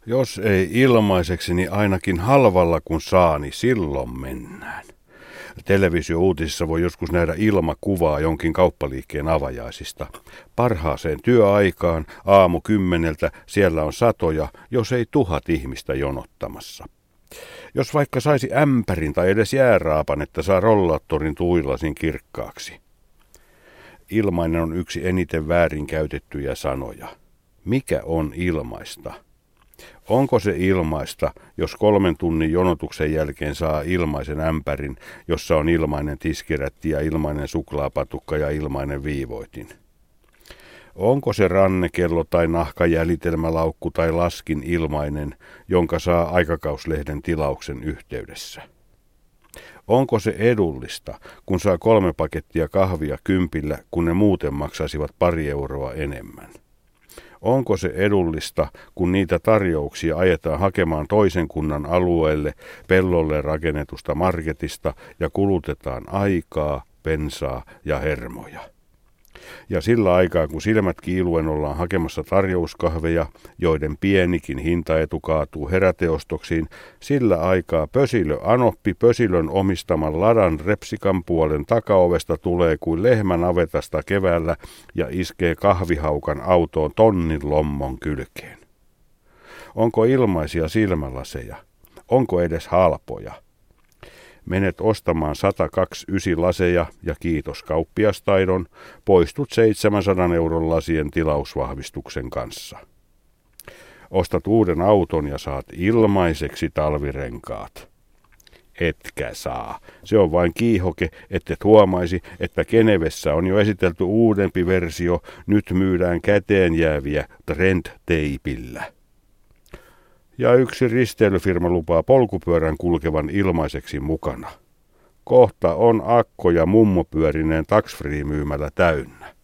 Jos ei ilmaiseksi, niin ainakin halvalla kun saa, niin silloin mennään. Televisio-uutisissa voi joskus nähdä ilmakuvaa jonkin kauppaliikkeen avajaisista. Parhaaseen työaikaan aamu 10 siellä on satoja, jos ei 1000 ihmistä jonottamassa. Jos vaikka saisi ämpärin tai edes jääraapan, että saa rollaattorin tuilasin kirkkaaksi. Ilmainen on yksi eniten väärinkäytettyjä sanoja. Mikä on ilmaista? Onko se ilmaista, jos 3 tunnin jonotuksen jälkeen saa ilmaisen ämpärin, jossa on ilmainen tiskirätti ja ilmainen suklaapatukka ja ilmainen viivoitin? Onko se rannekello tai nahkajäljitelmälaukku tai laskin ilmainen, jonka saa aikakauslehden tilauksen yhteydessä? Onko se edullista, kun saa 3 pakettia kahvia 10, kun ne muuten maksaisivat 2 euroa enemmän? Onko se edullista, kun niitä tarjouksia ajetaan hakemaan toisen kunnan alueelle pellolle rakennetusta marketista ja kulutetaan aikaa, bensaa ja hermoja? Ja sillä aikaa, kun silmät kiiluen ollaan hakemassa tarjouskahveja, joiden pienikin hintaetu kaatuu heräteostoksiin, sillä aikaa pösilö Anoppi pösilön omistaman ladan Repsikan puolen takaovesta tulee kuin lehmä navetasta keväällä ja iskee kahvihaukan autoon tonnin lommon kylkeen. Onko ilmaisia silmälaseja? Onko edes halpoja? Menet ostamaan 129 laseja ja kiitos kauppiastaidon, poistut 700 euron lasien tilausvahvistuksen kanssa. Ostat uuden auton ja saat ilmaiseksi talvirenkaat. Etkä saa. Se on vain kiihoke, ettet huomaisi, että Genevessä on jo esitelty uudempi versio, nyt myydään käteen jääviä trend-teipillä. Ja yksi risteilyfirma lupaa polkupyörän kulkevan ilmaiseksi mukana. Kohta on akko ja mummopyörineen tax-free myymällä täynnä.